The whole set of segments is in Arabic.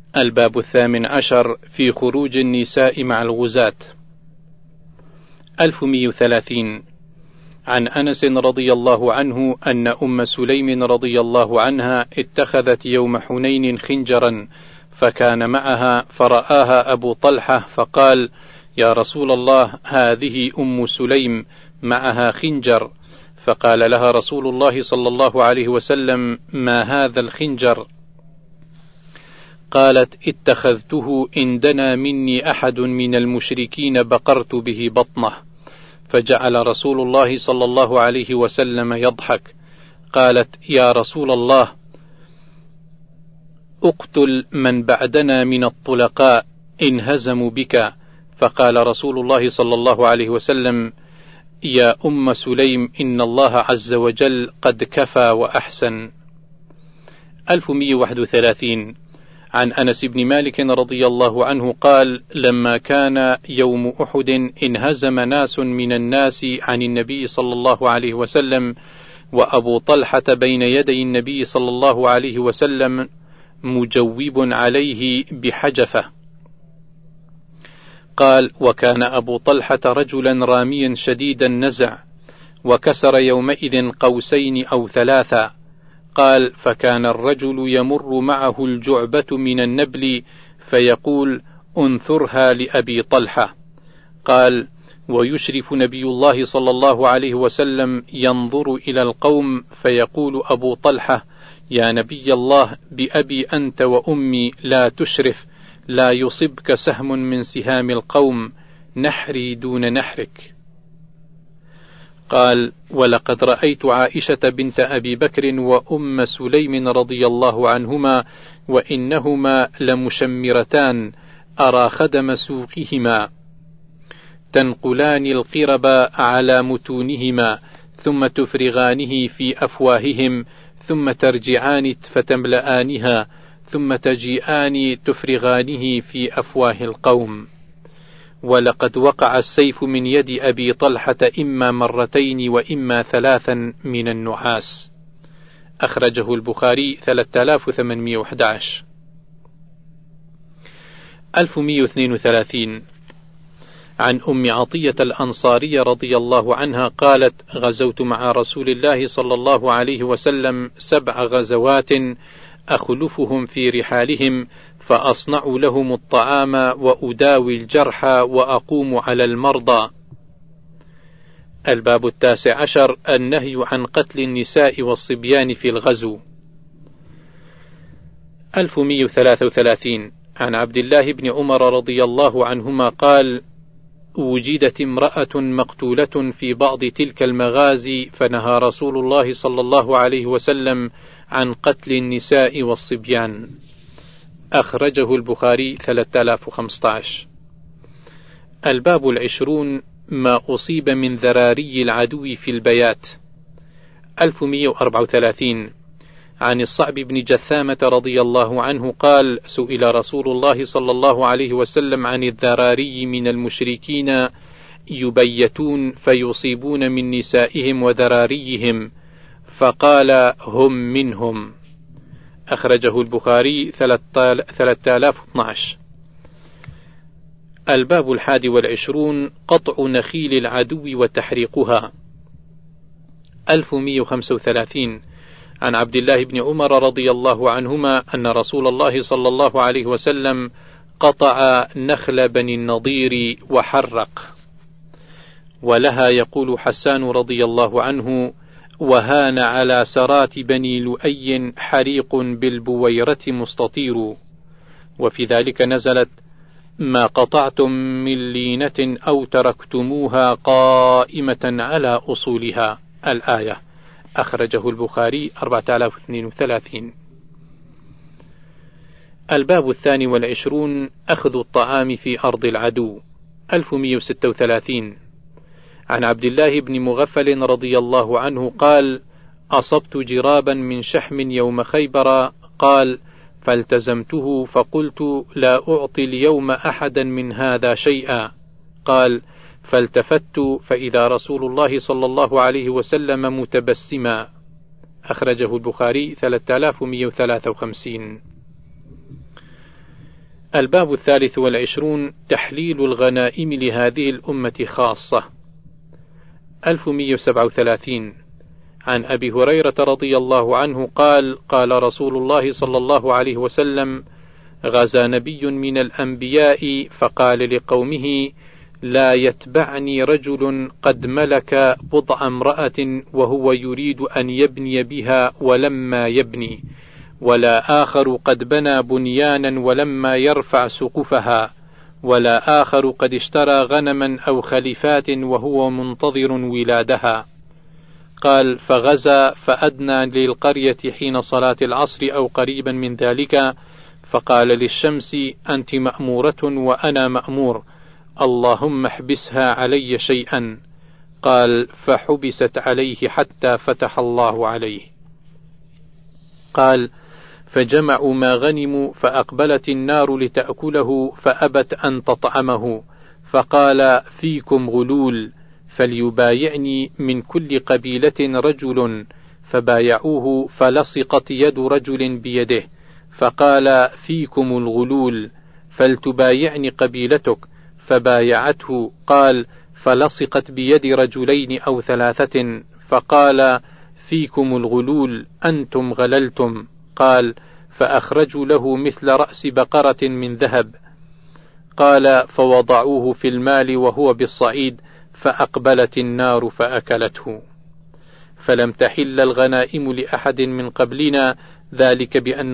الباب 18 في خروج النساء مع الغزاة. 1130. عن أنس رضي الله عنه أن أم سليم رضي الله عنها اتخذت يوم حنين خنجرا فكان معها، فرآها أبو طلحة فقال: يا رسول الله، هذه أم سليم معها خنجر. فقال لها رسول الله صلى الله عليه وسلم: ما هذا الخنجر؟ قالت: اتخذته إن دنا مني أحد من المشركين بقرت به بطنه. فجعل رسول الله صلى الله عليه وسلم يضحك. قالت: يا رسول الله، اقتل من بعدنا من الطلقاء إن هزموا بك. فقال رسول الله صلى الله عليه وسلم: يا أم سليم، إن الله عز وجل قد كفى وأحسن. 1131. عن أنس بن مالك رضي الله عنه قال: لما كان يوم أحد انهزم ناس من الناس عن النبي صلى الله عليه وسلم، وأبو طلحة بين يدي النبي صلى الله عليه وسلم مجوب عليه بحجفة. قال: وكان أبو طلحة رجلا راميا شديد النزع، وكسر يومئذ قوسين أو ثلاثا. قال: فكان الرجل يمر معه الجعبة من النبل فيقول: انثرها لأبي طلحة. قال: ويشرف نبي الله صلى الله عليه وسلم ينظر إلى القوم فيقول أبو طلحة: يا نبي الله، بأبي أنت وأمي لا تشرف، لا يصبك سهم من سهام القوم، نحري دون نحرك. قال: ولقد رأيت عائشة بنت أبي بكر وأم سليم رضي الله عنهما وإنهما لمشمرتان، أرى خدم سوقهما تنقلان القرب على متونهما، ثم تفرغانه في أفواههم، ثم ترجعان فتملآنها، ثم تجيئان تفرغانه في أفواه القوم. ولقد وقع السيف من يد أبي طلحة إما مرتين وإما ثلاثا من النحاس. أخرجه البخاري 3811. 1132. عن أم عطية الأنصارية رضي الله عنها قالت: غزوت مع رسول الله صلى الله عليه وسلم 7 غزوات، أخلفهم في رحالهم، فأصنع لهم الطعام وأداوي الجرحى وأقوم على المرضى. الباب 19 النهي عن قتل النساء والصبيان في الغزو. 1133. عن عبد الله بن عمر رضي الله عنهما قال: وجدت امرأة مقتولة في بعض تلك المغازي، فنهى رسول الله صلى الله عليه وسلم عن قتل النساء والصبيان. أخرجه البخاري 3015. الباب 20 ما أصيب من ذراري العدو في البيات. 1134. عن الصعب بن جثامة رضي الله عنه قال: سئل رسول الله صلى الله عليه وسلم عن الذراري من المشركين يبيتون فيصيبون من نسائهم وذراريهم، فقال: هم منهم. أخرجه البخاري 3012. الباب 21 قطع نخيل العدو وتحريقها. 1135. عن عبد الله بن عمر رضي الله عنهما أن رسول الله صلى الله عليه وسلم قطع نخل بني النضير وحرق. ولها يقول حسان رضي الله عنه: وهان على سرات بني لؤي حريق بالبويرة مستطير. وفي ذلك نزلت: ما قطعتم من لينة أو تركتموها قائمة على أصولها، الآية. أخرجه البخاري 4032. الباب 22 أخذ الطعام في أرض العدو. 1136. عن عبد الله بن مغفل رضي الله عنه قال: أصبت جرابا من شحم يوم خيبر. قال: فالتزمته فقلت: لا أعطي اليوم أحدا من هذا شيئا. قال: فالتفت فإذا رسول الله صلى الله عليه وسلم متبسما. أخرجه البخاري 3153. الباب 23 تحليل الغنائم لهذه الأمة خاصة. 1137 عن أبي هريرة رضي الله عنه قال: قال رسول الله صلى الله عليه وسلم: غزا نبي من الأنبياء فقال لقومه: لا يتبعني رجل قد ملك بضع امرأة وهو يريد أن يبني بها ولما يبني، ولا آخر قد بنى بنيانا ولما يرفع سقفها، ولا آخر قد اشترى غنما أو خليفات وهو منتظر ولادها. قال: فغزا فأدنى للقرية حين صلاة العصر أو قريبا من ذلك، فقال للشمس: أنت مأمورة وأنا مأمور، اللهم احبسها علي شيئا. قال: فحبست عليه حتى فتح الله عليه. قال: فجمعوا ما غنموا فأقبلت النار لتأكله فأبت أن تطعمه، فقال: فيكم غلول، فليبايعني من كل قبيلة رجل، فبايعوه فلصقت يد رجل بيده، فقال: فيكم الغلول، فلتبايعني قبيلتك، فبايعته. قال: فلصقت بيد رجلين أو ثلاثة، فقال: فيكم الغلول، أنتم غللتم. قال: فأخرجوا له مثل رأس بقرة من ذهب. قال: فوضعوه في المال وهو بالصعيد، فأقبلت النار فأكلته. فلم تحل الغنائم لأحد من قبلنا، ذلك بأن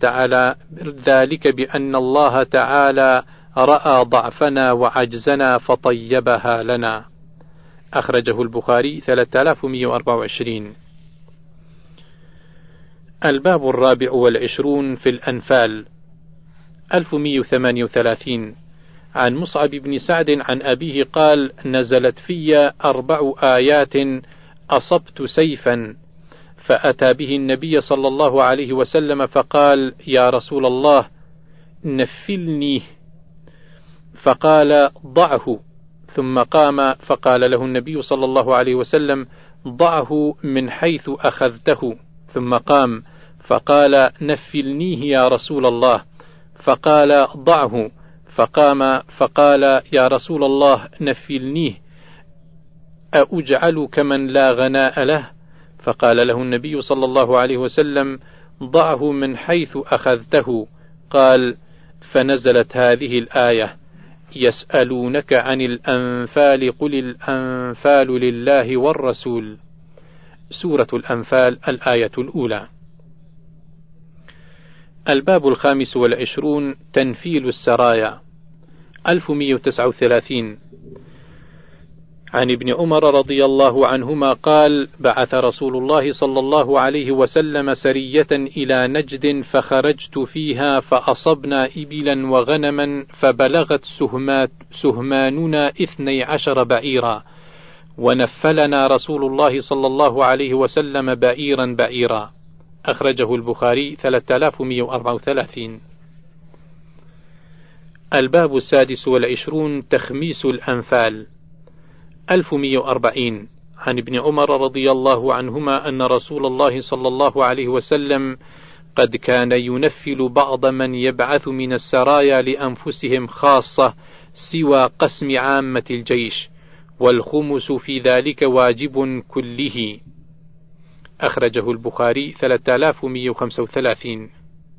الله تعالى رأى ضعفنا وعجزنا فطيبها لنا. أخرجه البخاري 3124. الباب 24 في الأنفال. 1138 عن مصعب بن سعد عن أبيه قال: نزلت في 4 آيات أصبت سيفا، فأتى به النبي صلى الله عليه وسلم فقال: يا رسول الله نفلني، فقال: ضعه، ثم قام فقال له النبي صلى الله عليه وسلم: ضعه من حيث أخذته، ثم قام فقال: نفلنيه يا رسول الله، فقال: ضعه، فقام فقال: يا رسول الله نفلنيه، أأجعل كمن لا غناء له؟ فقال له النبي صلى الله عليه وسلم: ضعه من حيث أخذته. قال: فنزلت هذه الآية: يسألونك عن الأنفال قل الأنفال لله والرسول. سورة الأنفال الآية الأولى. الباب 25 تنفيل السرايا. 1139 عن ابن عمر رضي الله عنهما قال: بعث رسول الله صلى الله عليه وسلم سرية إلى نجد، فخرجت فيها فأصبنا إبلا وغنما، فبلغت سهماننا 12 بعيرا، ونفلنا رسول الله صلى الله عليه وسلم بعيرا بعيرا. أخرجه البخاري 3134. الباب 26 تخميس الأنفال. 1140 عن ابن عمر رضي الله عنهما أن رسول الله صلى الله عليه وسلم قد كان ينفل بعض من يبعث من السرايا لأنفسهم خاصة سوى قسم عامة الجيش، والخمس في ذلك واجب كله. أخرجه البخاري 3135.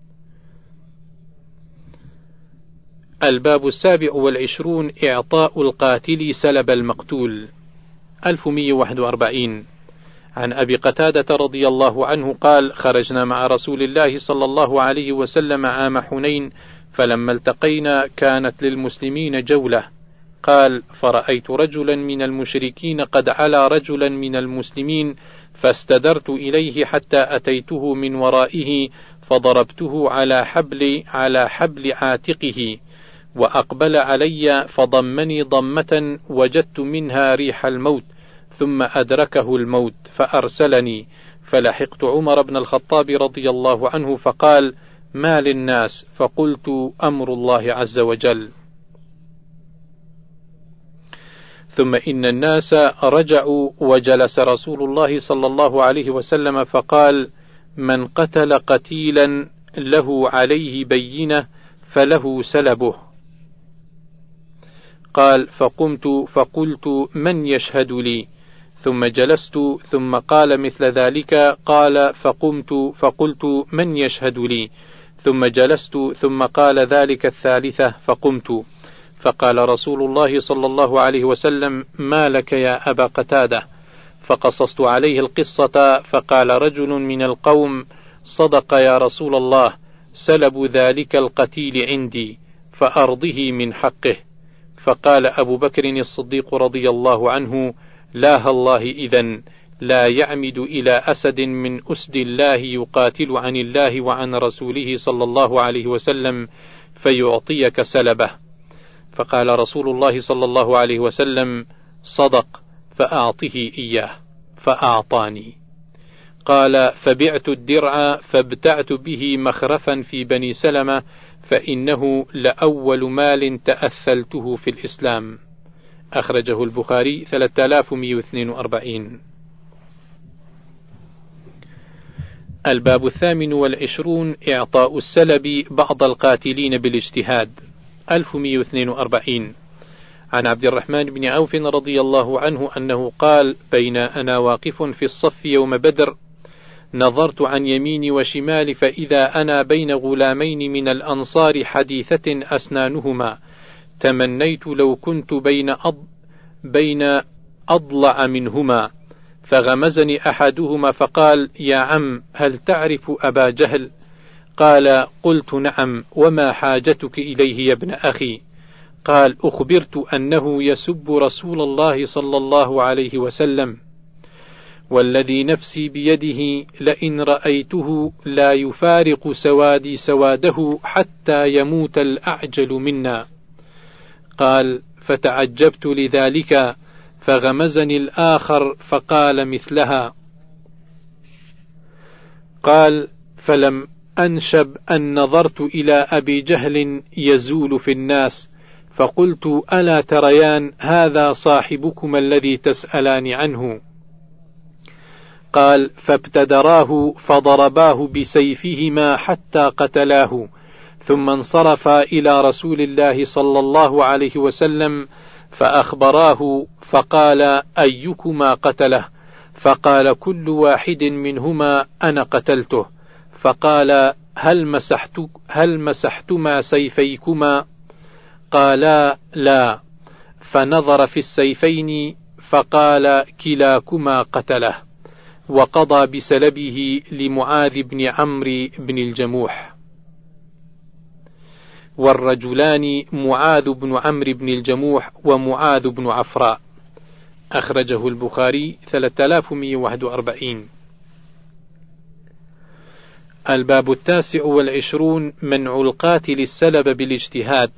الباب 27 إعطاء القاتل سلب المقتول. 1141 عن أبي قتادة رضي الله عنه قال: خرجنا مع رسول الله صلى الله عليه وسلم عام حنين، فلما التقينا كانت للمسلمين جولة. قال: فرأيت رجلا من المشركين قد علا رجلا من المسلمين، فاستدرت إليه حتى أتيته من ورائه، فضربته على حبل عاتقه، وأقبل علي فضمني ضمة وجدت منها ريح الموت، ثم أدركه الموت فأرسلني، فلحقت عمر بن الخطاب رضي الله عنه فقال: ما للناس؟ فقلت: أمر الله عز وجل. ثم إن الناس رجعوا، وجلس رسول الله صلى الله عليه وسلم فقال: من قتل قتيلا له عليه بينة فله سلبه. قال: فقمت فقلت: من يشهد لي؟ ثم جلست، ثم قال مثل ذلك. قال: فقمت فقلت: من يشهد لي؟ ثم جلست، ثم قال ذلك الثالثة، فقمت. فقال رسول الله صلى الله عليه وسلم: ما لك يا أبا قتادة؟ فقصصت عليه القصة، فقال رجل من القوم: صدق يا رسول الله، سلب ذلك القتيل عندي، فأرضه من حقه. فقال أبو بكر الصديق رضي الله عنه: لا الله، إذن لا يعمد إلى أسد من أسد الله يقاتل عن الله وعن رسوله صلى الله عليه وسلم فيعطيك سلبه. فقال رسول الله صلى الله عليه وسلم: صدق، فأعطه إياه. فأعطاني. قال: فبعت الدرع فابتعت به مخرفا في بني سلمة، فإنه لأول مال تأثلته في الإسلام. أخرجه البخاري 3142. الباب 28: إعطاء السلب بعض القاتلين بالاجتهاد. 1142. عن عبد الرحمن بن عوف رضي الله عنه أنه قال: بين أنا واقف في الصف يوم بدر، نظرت عن يميني وشمال، فإذا أنا بين غلامين من الأنصار حديثة أسنانهما، تمنيت لو كنت بين أضلع منهما. فغمزني أحدهما فقال: يا عم، هل تعرف أبا جهل؟ قال: قلت: نعم، وما حاجتك إليه يا ابن أخي؟ قال: أخبرت أنه يسب رسول الله صلى الله عليه وسلم، والذي نفسي بيده لئن رأيته لا يفارق سوادي سواده حتى يموت الأعجل منا. قال: فتعجبت لذلك، فغمزني الآخر فقال مثلها. قال: فلم أنشب أن نظرت إلى أبي جهل يزول في الناس، فقلت: ألا تريان هذا صاحبكما الذي تسألان عنه؟ قال: فابتدراه فضرباه بسيفهما حتى قتلاه، ثم انصرفا إلى رسول الله صلى الله عليه وسلم فأخبراه، فقال: أيكما قتله؟ فقال: كل واحد منهما أنا قتلته. فقال: هل مسحتما سيفيكما؟ قالا: لا. فنظر في السيفين فقال: كلاكما قتله، وقضى بسلبه لمعاذ بن عمرو بن الجموح. والرجلان معاذ بن عمرو بن الجموح ومعاذ بن عفراء. أخرجه البخاري 3141. الباب 29: منع القاتل السلب بالاجتهاد.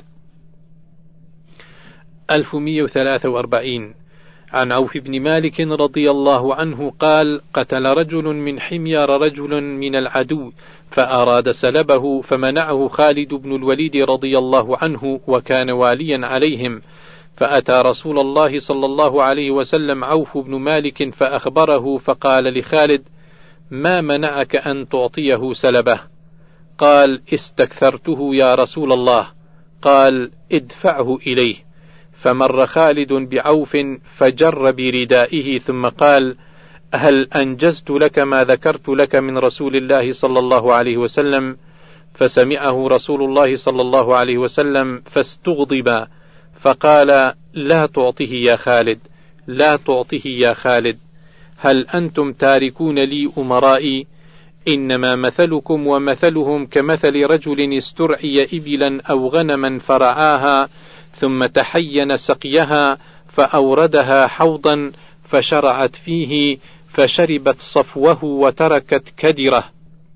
1143. عن عوف بن مالك رضي الله عنه قال: قتل رجل من حمير رجل من العدو، فأراد سلبه، فمنعه خالد بن الوليد رضي الله عنه، وكان واليا عليهم، فأتى رسول الله صلى الله عليه وسلم عوف بن مالك فأخبره، فقال لخالد: ما منعك أن تعطيه سلبه؟ قال: استكثرته يا رسول الله. قال: ادفعه إليه. فمر خالد بعوف فجر بردائه، ثم قال: هل أنجزت لك ما ذكرت لك من رسول الله صلى الله عليه وسلم؟ فسمعه رسول الله صلى الله عليه وسلم فاستغضب، فقال: لا تعطه يا خالد، لا تعطه يا خالد. هل أنتم تاركون لي أمرائي؟ إنما مثلكم ومثلهم كمثل رجل استرعي إبلا أو غنما فرعاها، ثم تحين سقيها، فأوردها حوضا فشرعت فيه، فشربت صفوه وتركت كدره،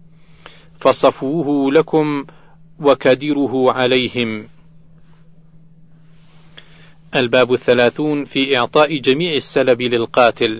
فصفوه لكم وكدره عليهم. الباب 30: في إعطاء جميع السلب للقاتل.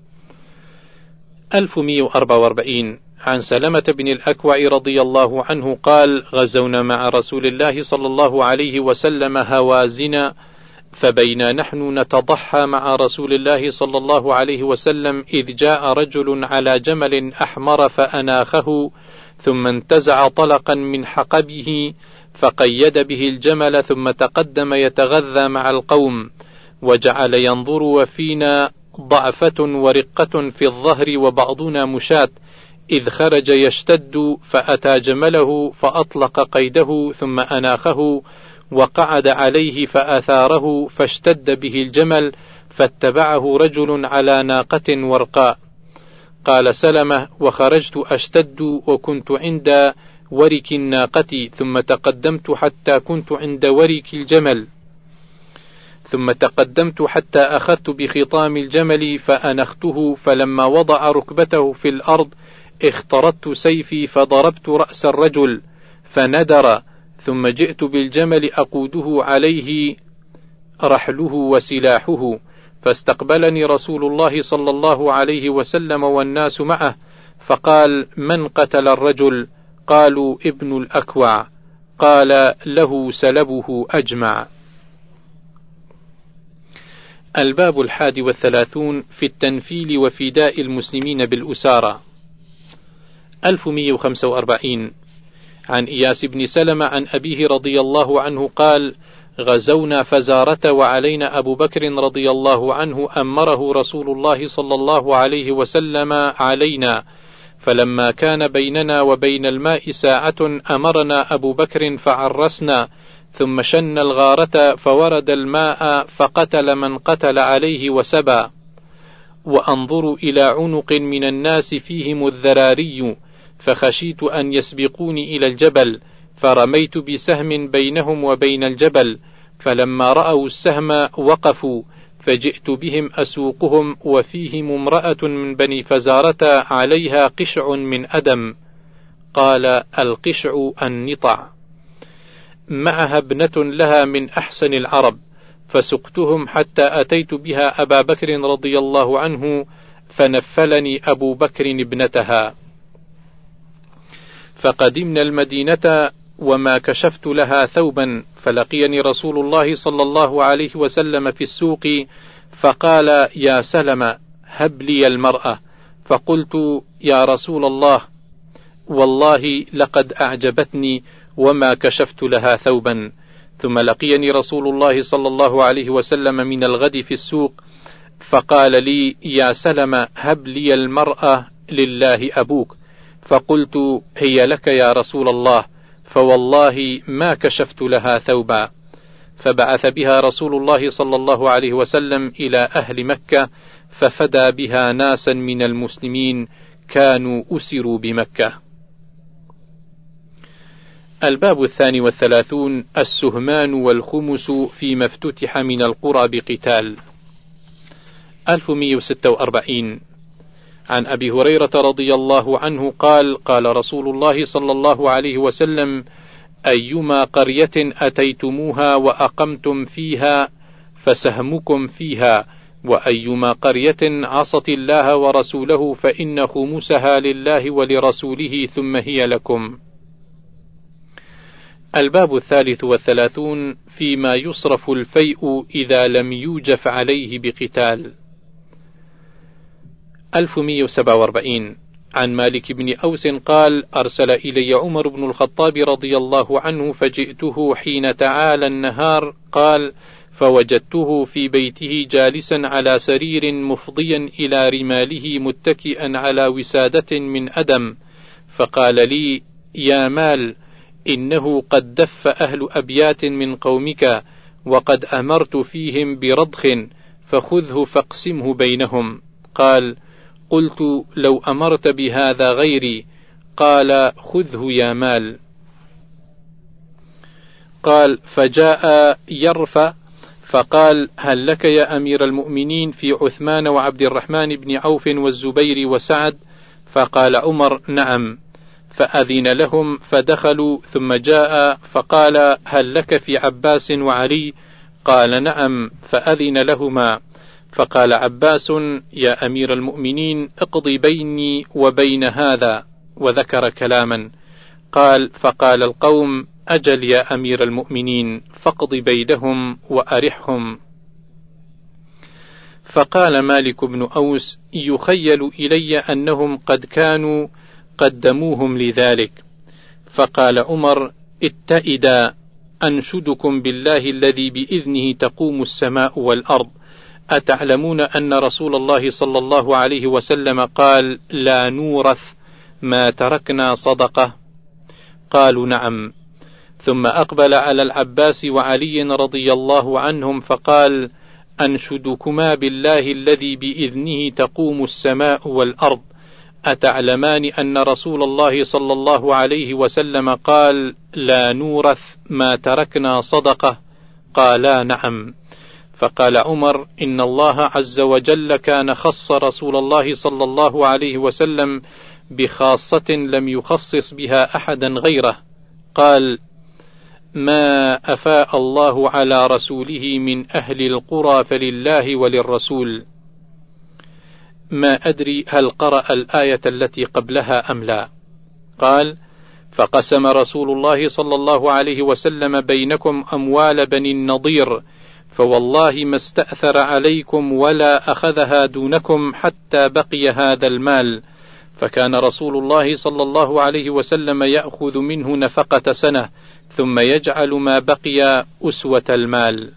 1144. عن سلمة بن الأكوع رضي الله عنه قال: غزونا مع رسول الله صلى الله عليه وسلم هوازن، فبينا نحن نتضحى مع رسول الله صلى الله عليه وسلم إذ جاء رجل على جمل أحمر فأناخه، ثم انتزع طلقا من حقبه فقيد به الجمل ثم تقدم يتغذى مع القوم، وجعل ينظر وفينا ضعفة ورقة في الظهر وبعضنا مشاة، إذ خرج يشتد فأتى جمله فأطلق قيده ثم أناخه وقعد عليه فأثاره فاشتد به الجمل فاتبعه رجل على ناقة ورقاء. قال سلمة: وخرجت أشتد وكنت عند ورك الناقة، ثم تقدمت حتى كنت عند ورك الجمل، ثم تقدمت حتى أخذت بخطام الجمل فأنخته، فلما وضع ركبته في الأرض اخترت سيفي فضربت رأس الرجل فندر، ثم جئت بالجمل أقوده عليه رحله وسلاحه، فاستقبلني رسول الله صلى الله عليه وسلم والناس معه، فقال: من قتل الرجل؟ قالوا: ابن الأكوع. قال: له سلبه أجمع. الباب 31 في التنفيل وفداء المسلمين بالأسارى. 1145 عن إياس بن سلمة عن أبيه رضي الله عنه قال: غزونا فزارة وعلينا أبو بكر رضي الله عنه أمره رسول الله صلى الله عليه وسلم علينا، فلما كان بيننا وبين الماء ساعة أمرنا أبو بكر فعرسنا، ثم شن الغارة فورد الماء فقتل من قتل عليه وسبى، وأنظر إلى عنق من الناس فيهم الذراري، فخشيت أن يسبقوني إلى الجبل، فرميت بسهم بينهم وبين الجبل، فلما رأوا السهم وقفوا، فجئت بهم أسوقهم، وفيهم امرأة من بني فزارة عليها قشع من أدم، قال: القشع النطع، معها ابنة لها من أحسن العرب، فسقتهم حتى أتيت بها أبا بكر رضي الله عنه، فنفلني أبو بكر ابنتها. فقدمنا المدينة وما كشفت لها ثوبا، فلقيني رسول الله صلى الله عليه وسلم في السوق، فقال: يا سلمة، هب لي المرأة. فقلت: يا رسول الله، والله لقد أعجبتني وما كشفت لها ثوبا. ثم لقيني رسول الله صلى الله عليه وسلم من الغد في السوق، فقال لي: يا سلمة، هب لي المرأة، لله أبوك. فقلت: هي لك يا رسول الله، فوالله ما كشفت لها ثوبا. فبعث بها رسول الله صلى الله عليه وسلم إلى أهل مكة، ففدى بها ناسا من المسلمين كانوا أسروا بمكة. الباب 32 السهمان والخمس فيما افتتح من القرى بقتال. 1146 عن أبي هريرة رضي الله عنه قال: قال رسول الله صلى الله عليه وسلم: أيما قرية أتيتموها وأقمتم فيها فسهمكم فيها، وأيما قرية عصت الله ورسوله فإن خمسها لله ولرسوله ثم هي لكم. الباب 33 فيما يصرف الفيء إذا لم يوجف عليه بقتال. 1147 عن مالك بن أوس قال: أرسل إلي عمر بن الخطاب رضي الله عنه، فجئته حين تعالى النهار، قال: فوجدته في بيته جالسا على سرير مفضيا إلى رماله متكئا على وسادة من أدم، فقال لي: يا مال، إنه قد دف أهل أبيات من قومك، وقد أمرت فيهم برضخ، فخذه فاقسمه بينهم. قال: قلت: لو أمرت بهذا غيري. قال: خذه يا مال. قال: فجاء يرفع فقال: هل لك يا أمير المؤمنين في عثمان وعبد الرحمن بن عوف والزبير وسعد؟ فقال عمر: نعم. فأذن لهم فدخلوا، ثم جاء فقال: هل لك في عباس وعلي؟ قال: نعم. فأذن لهما، فقال عباس: يا أمير المؤمنين، اقضي بيني وبين هذا، وذكر كلاما. قال: فقال القوم: أجل يا أمير المؤمنين، فاقض بينهم وأرحهم. فقال مالك بن أوس: يخيل إلي أنهم قد كانوا قدموهم لذلك. فقال عمر: اتئدا أنشدكم بالله الذي بإذنه تقوم السماء والأرض أتعلمون أن رسول الله صلى الله عليه وسلم قال لا نورث ما تركنا صدقة؟ قالوا نعم. ثم أقبل على العباس وعلي رضي الله عنهم فقال أنشدكما بالله الذي بإذنه تقوم السماء والأرض أتعلمان أن رسول الله صلى الله عليه وسلم قال لا نورث ما تركنا صدقة؟ قالا نعم. فقال عمر إن الله عز وجل كان خص رسول الله صلى الله عليه وسلم بخاصة لم يخصص بها أحدا غيره. قال ما أفاء الله على رسوله من أهل القرى فلله وللرسول. ما أدري هل قرأ الآية التي قبلها أم لا. قال فقسم رسول الله صلى الله عليه وسلم بينكم أموال بني النضير فوالله ما استأثر عليكم ولا أخذها دونكم حتى بقي هذا المال، فكان رسول الله صلى الله عليه وسلم يأخذ منه نفقة سنة ثم يجعل ما بقي أسوة المال.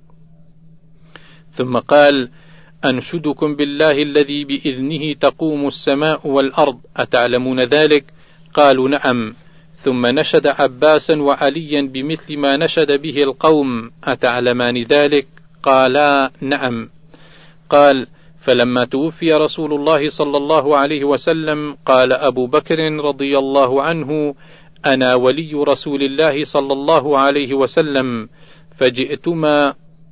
ثم قال أنشدكم بالله الذي بإذنه تقوم السماء والأرض أتعلمون ذلك؟ قالوا نعم. ثم نشد عباسا وعليا بمثل ما نشد به القوم أتعلمان ذلك؟ قالا نعم. قال فلما توفي رسول الله صلى الله عليه وسلم قال أبو بكر رضي الله عنه أنا ولي رسول الله صلى الله عليه وسلم، فجئتما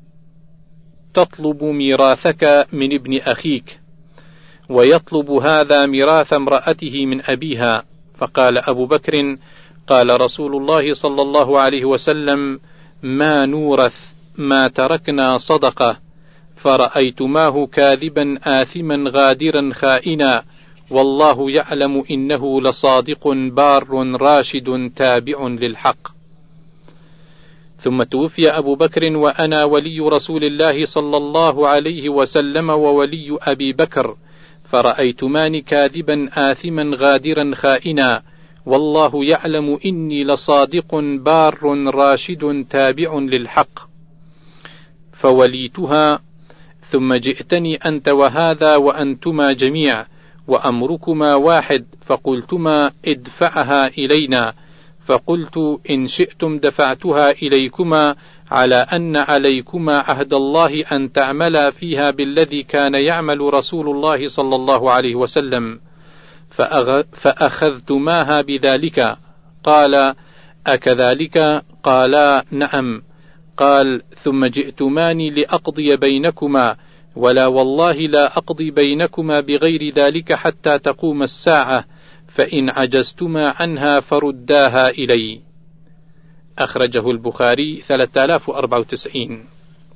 تطلب ميراثك من ابن أخيك ويطلب هذا ميراث امرأته من أبيها. فقال أبو بكر قال رسول الله صلى الله عليه وسلم ما نورث ما تركنا صدقة، فرأيتماه كاذبا آثما غادرا خائنا، والله يعلم إنه لصادق بار راشد تابع للحق. ثم توفي أبو بكر وأنا ولي رسول الله صلى الله عليه وسلم وولي أبي بكر، فرأيتمان كاذبا آثما غادرا خائنا، والله يعلم إني لصادق بار راشد تابع للحق. فوليتها، ثم جئتني أنت وهذا وأنتما جميع وأمركما واحد، فقلتما ادفعها إلينا، فقلت إن شئتم دفعتها إليكما على أن عليكما عهد الله أن تعملا فيها بالذي كان يعمل رسول الله صلى الله عليه وسلم، فأخذتماها بذلك. قال أكذلك؟ قالا نعم. قال ثم جئتماني لأقضي بينكما، ولا والله لا أقضي بينكما بغير ذلك حتى تقوم الساعة، فإن عجزتما عنها فرداها إلي. أخرجه البخاري 3094.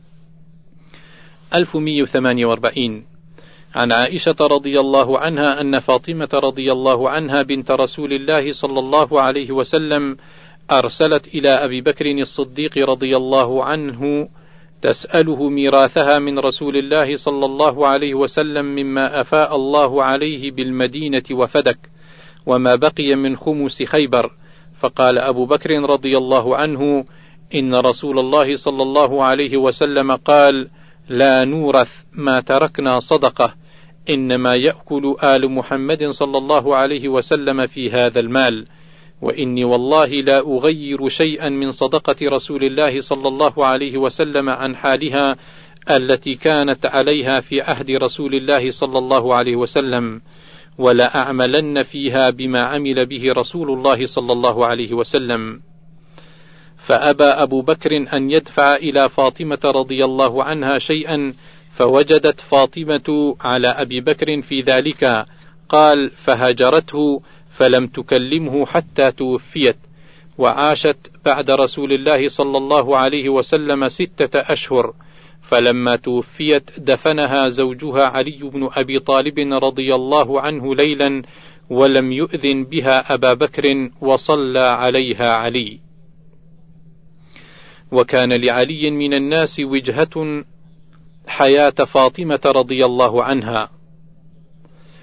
1148 عن عائشة رضي الله عنها أن فاطمة رضي الله عنها بنت رسول الله صلى الله عليه وسلم أرسلت إلى أبي بكر الصديق رضي الله عنه تسأله ميراثها من رسول الله صلى الله عليه وسلم مما أفاء الله عليه بالمدينة وفدك، وما بقي من خمس خيبر. فقال أبو بكر رضي الله عنه إن رسول الله صلى الله عليه وسلم قال لا نورث ما تركنا صدقة، إنما يأكل آل محمد صلى الله عليه وسلم في هذا المال، وإني والله لا أغير شيئا من صدقة رسول الله صلى الله عليه وسلم عن حالها التي كانت عليها في عهد رسول الله صلى الله عليه وسلم، ولا أعملن فيها بما عمل به رسول الله صلى الله عليه وسلم. فأبى أبو بكر أن يدفع إلى فاطمة رضي الله عنها شيئا، فوجدت فاطمة على أبي بكر في ذلك. قال فهجرته فلم تكلمه حتى توفيت، وعاشت بعد رسول الله صلى الله عليه وسلم 6 أشهر، فلما توفيت دفنها زوجها علي بن أبي طالب رضي الله عنه ليلا، ولم يؤذن بها أبا بكر وصلى عليها علي. وكان لعلي من الناس وجهة حياة فاطمة رضي الله عنها،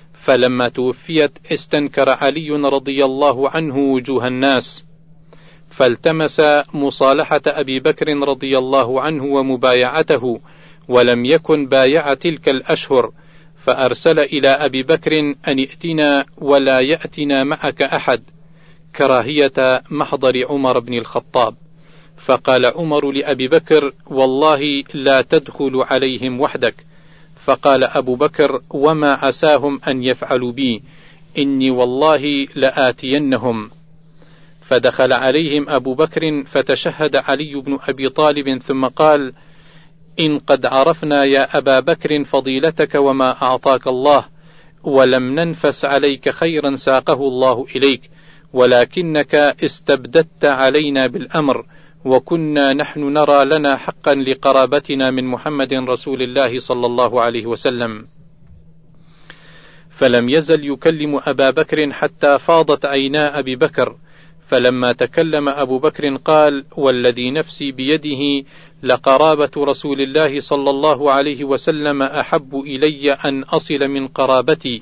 فلما توفيت استنكر علي رضي الله عنه وجوه الناس، فالتمس مصالحة أبي بكر رضي الله عنه ومبايعته، ولم يكن بايع تلك الأشهر، فأرسل إلى أبي بكر أن ائتنا ولا يأتنا معك أحد، كراهية محضر عمر بن الخطاب. فقال عمر لأبي بكر: والله لا تدخل عليهم وحدك. فقال أبو بكر: وما عساهم أن يفعلوا بي، إني والله لآتينهم. فدخل عليهم أبو بكر فتشهد علي بن أبي طالب ثم قال: إن قد عرفنا يا أبا بكر فضيلتك وما أعطاك الله، ولم ننفس عليك خيرا ساقه الله إليك، ولكنك استبددت علينا بالأمر، وكنا نحن نرى لنا حقا لقرابتنا من محمد رسول الله صلى الله عليه وسلم. فلم يزل يكلم أبا بكر حتى فاضت عينا أبي بكر، فلما تكلم أبو بكر قال: والذي نفسي بيده لقرابة رسول الله صلى الله عليه وسلم أحب إلي أن أصل من قرابتي،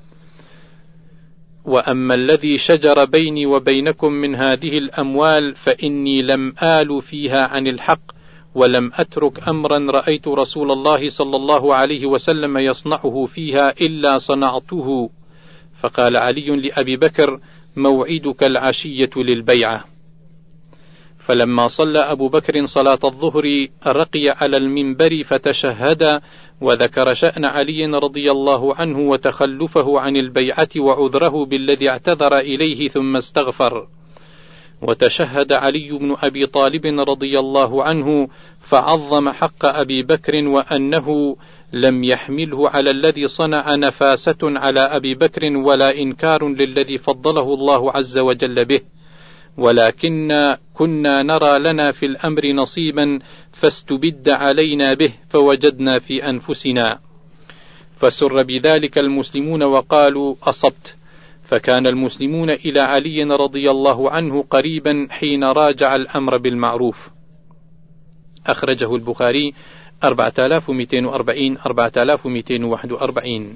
وأما الذي شجر بيني وبينكم من هذه الأموال فإني لم آل فيها عن الحق، ولم أترك أمرا رأيت رسول الله صلى الله عليه وسلم يصنعه فيها إلا صنعته. فقال علي لأبي بكر: موعدك العشية للبيعة. فلما صلى أبو بكر صلاة الظهر رقي على المنبر فتشهد، وذكر شأن علي رضي الله عنه وتخلفه عن البيعة وعذره بالذي اعتذر إليه، ثم استغفر. وتشهد علي بن أبي طالب رضي الله عنه فعظم حق أبي بكر، وأنه لم يحمله على الذي صنع نفاسة على أبي بكر ولا إنكار للذي فضله الله عز وجل به، ولكن كنا نرى لنا في الأمر نصيبا فاستبد علينا به فوجدنا في أنفسنا. فسر بذلك المسلمون وقالوا: أصبت. فكان المسلمون إلى علي رضي الله عنه قريبا حين راجع الأمر بالمعروف. أخرجه البخاري 4240 4241.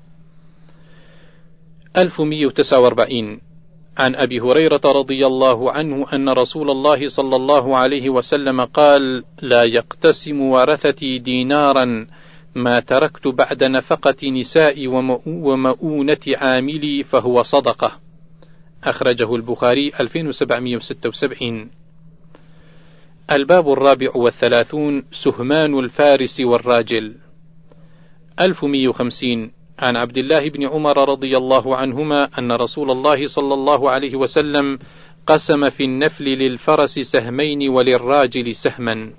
1149. عن أبي هريرة رضي الله عنه أن رسول الله صلى الله عليه وسلم قال: لا يقتسم ورثتي دينارا ما تركت بعد نفقة نساء ومؤونة عاملي فهو صدقة. أخرجه البخاري 2776. الباب 34. سهمان الفارس والراجل. 1150. عن عبد الله بن عمر رضي الله عنهما أن رسول الله صلى الله عليه وسلم قسم في النفل للفرس سهمين وللراجل سهما.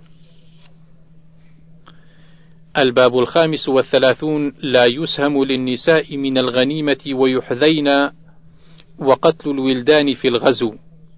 الباب 35. لا يسهم للنساء من الغنيمة ويحذين، وقتل الولدان في الغزو.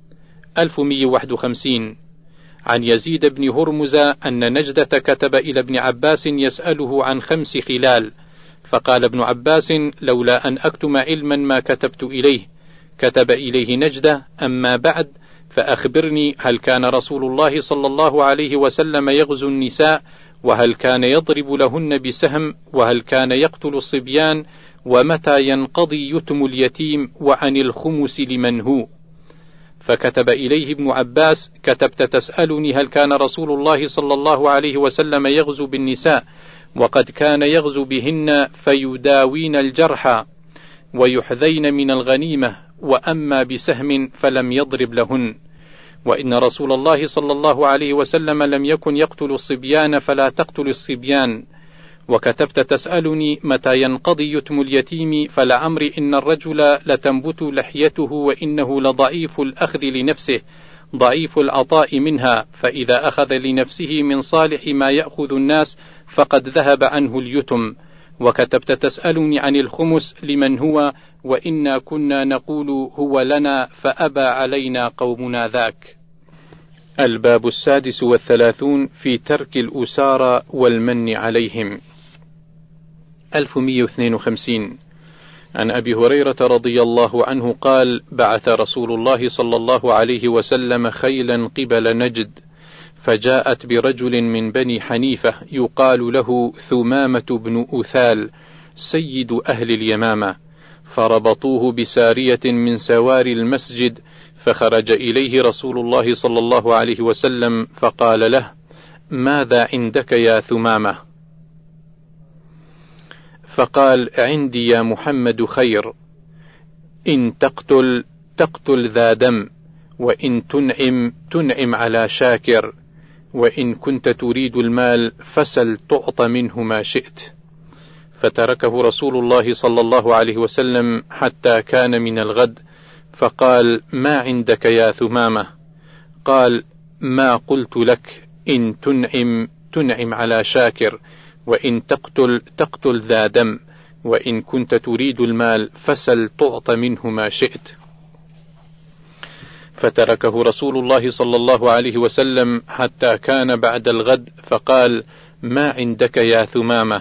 1151. عن يزيد بن هرمز أن نجدة كتب إلى ابن عباس يسأله عن 5 خلال، فقال ابن عباس: لولا أن أكتم علما ما كتبت إليه. كتب إليه نجدة: أما بعد فأخبرني، هل كان رسول الله صلى الله عليه وسلم يغزو النساء؟ وهل كان يضرب لهن بسهم؟ وهل كان يقتل الصبيان؟ ومتى ينقضي يتم اليتيم؟ وعن الخمس لمن هو؟ فكتب إليه ابن عباس: كتبت تسألني هل كان رسول الله صلى الله عليه وسلم يغزو بالنساء؟ وقد كان يغزو بهن فيداوين الجرحى ويحذين من الغنيمة، وأما بسهم فلم يضرب لهن. وإن رسول الله صلى الله عليه وسلم لم يكن يقتل الصبيان فلا تقتل الصبيان. وكتبت تسألني متى ينقضي يتم اليتيم؟ فلعمري إن الرجل لتنبت لحيته، وإنه لضعيف الأخذ لنفسه ضعيف العطاء منها، فإذا أخذ لنفسه من صالح ما يأخذ الناس فقد ذهب عنه اليتم. وكتبت تسألني عن الخمس لمن هو؟ وإنا كنا نقول هو لنا فأبى علينا قومنا ذاك. الباب 36. في ترك الأسارى والمن عليهم. 1152. عن أبي هريرة رضي الله عنه قال: بعث رسول الله صلى الله عليه وسلم خيلا قبل نجد، فجاءت برجل من بني حنيفة يقال له ثمامة بن أثال سيد أهل اليمامة، فربطوه بسارية من سوار المسجد، فخرج إليه رسول الله صلى الله عليه وسلم فقال له: ماذا عندك يا ثمامة؟ فقال: عندي يا محمد خير، إن تقتل ذا دم، وإن تنعم على شاكر، وإن كنت تريد المال فسل تعط منه ما شئت. فتركه رسول الله صلى الله عليه وسلم حتى كان من الغد، فقال: ما عندك يا ثمامة؟ قال: ما قلت لك إن تنعم على شاكر، وإن تقتل ذا دم، وإن كنت تريد المال فسل تعط منه ما شئت. فتركه رسول الله صلى الله عليه وسلم حتى كان بعد الغد، فقال: ما عندك يا ثمامة؟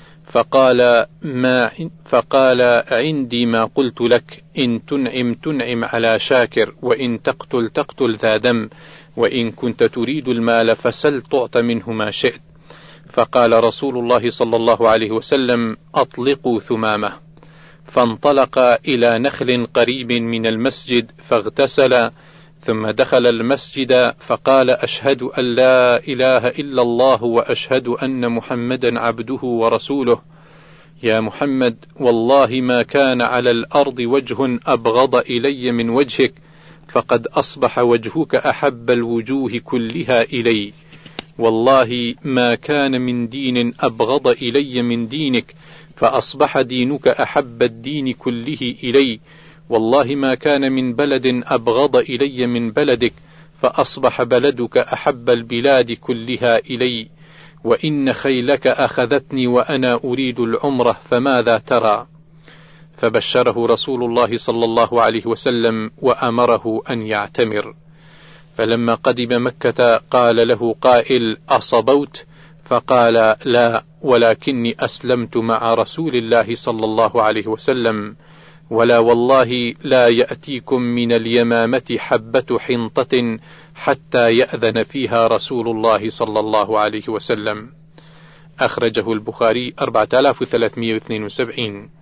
فقال: عندي ما قلت لك، إن تنعم على شاكر، وإن تقتل ذا دم، وإن كنت تريد المال فسل تعط منه ما شئت. فقال رسول الله صلى الله عليه وسلم: أطلقوا ثمامة. فانطلق إلى نخل قريب من المسجد فاغتسل، ثم دخل المسجد فقال: أشهد أن لا إله إلا الله وأشهد أن محمدا عبده ورسوله. يا محمد، والله ما كان على الأرض وجه أبغض إلي من وجهك، فقد أصبح وجهك أحب الوجوه كلها إلي. والله ما كان من دين أبغض إلي من دينك، فأصبح دينك أحب الدين كله إلي. والله ما كان من بلد أبغض إلي من بلدك، فأصبح بلدك أحب البلاد كلها إلي. وإن خيلك أخذتني وأنا أريد العمرة، فماذا ترى؟ فبشره رسول الله صلى الله عليه وسلم وأمره أن يعتمر. فلما قدم مكة قال له قائل: أصبوت؟ فقال: لا، ولكني أسلمت مع رسول الله صلى الله عليه وسلم، ولا والله لا يأتيكم من اليمامة حبة حنطة حتى يأذن فيها رسول الله صلى الله عليه وسلم. أخرجه البخاري 4372.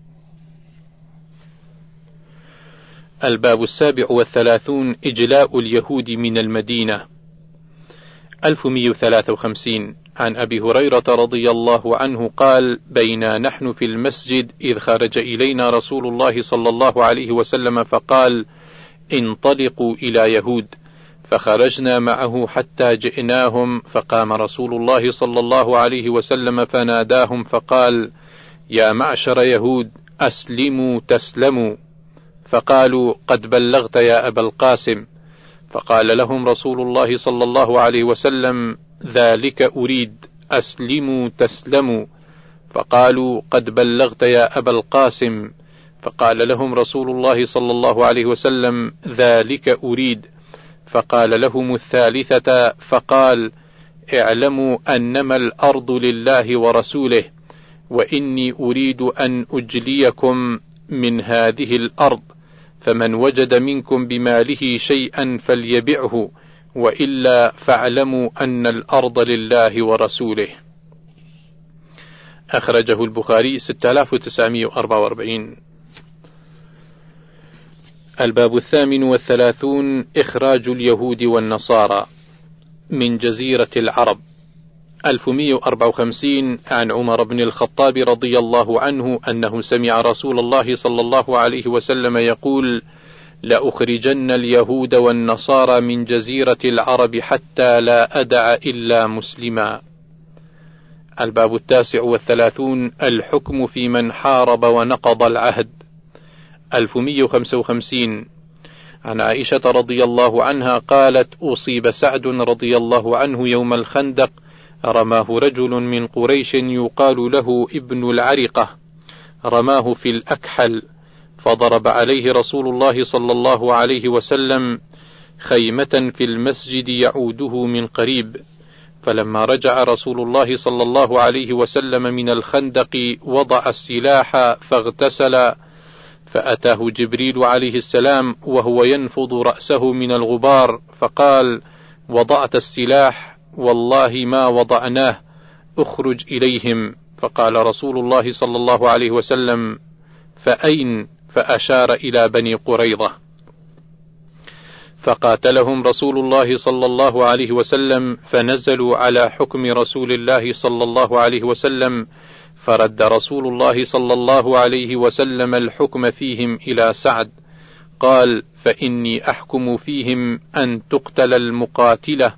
الباب 37: إجلاء اليهود من المدينة. 1153. عن أبي هريرة رضي الله عنه قال: بينا نحن في المسجد إذ خرج إلينا رسول الله صلى الله عليه وسلم فقال: انطلقوا إلى يهود. فخرجنا معه حتى جئناهم، فقام رسول الله صلى الله عليه وسلم فناداهم فقال: يا معشر يهود، أسلموا تسلموا. فقالوا: قد بلغت يا أبا القاسم. فقال لهم رسول الله صلى الله عليه وسلم: ذلك أريد، أسلموا تسلموا. فقالوا: قد بلغت يا أبا القاسم. فقال لهم رسول الله صلى الله عليه وسلم: ذلك أريد. فقال لهم الثالثة فقال: اعلموا أنما الأرض لله ورسوله، وإني أريد أن أجليكم من هذه الأرض، فمن وجد منكم بماله شيئا فليبعه، وإلا فاعلموا أن الأرض لله ورسوله. أخرجه البخاري 6944. الباب 38: إخراج اليهود والنصارى من جزيرة العرب. 1154. عن عمر بن الخطاب رضي الله عنه أنه سمع رسول الله صلى الله عليه وسلم يقول: لأخرجن اليهود والنصارى من جزيرة العرب حتى لا أدع إلا مسلما. الباب 39: الحكم في من حارب ونقض العهد. 1155. عن عائشة رضي الله عنها قالت: أصيب سعد رضي الله عنه يوم الخندق، رماه رجل من قريش يقال له ابن العرقة، رماه في الأكحل، فضرب عليه رسول الله صلى الله عليه وسلم خيمة في المسجد يعوده من قريب. فلما رجع رسول الله صلى الله عليه وسلم من الخندق وضع السلاح فاغتسل، فأتاه جبريل عليه السلام وهو ينفض رأسه من الغبار، فقال: وضعت السلاح؟ والله ما وضعناه، اخرج إليهم. فقال رسول الله صلى الله عليه وسلم: فأين؟ فأشار إلى بني قريظة. فقاتلهم رسول الله صلى الله عليه وسلم فنزلوا على حكم رسول الله صلى الله عليه وسلم، فرد رسول الله صلى الله عليه وسلم الحكم فيهم إلى سعد، قال: فإني أحكم فيهم أن تقتل المقاتلة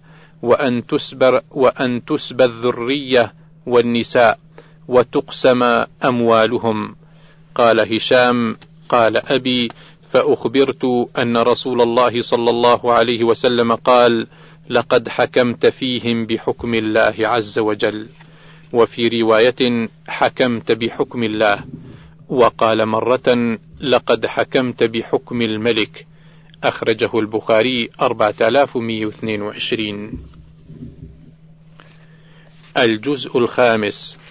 وأن تسبى الذرية والنساء وتقسم أموالهم. قال هشام: قال أبي: فأخبرت أن رسول الله صلى الله عليه وسلم قال: لقد حكمت فيهم بحكم الله عز وجل. وفي رواية: حكمت بحكم الله. وقال مرة: لقد حكمت بحكم الملك. أخرجه البخاري 4122. الجزء الخامس: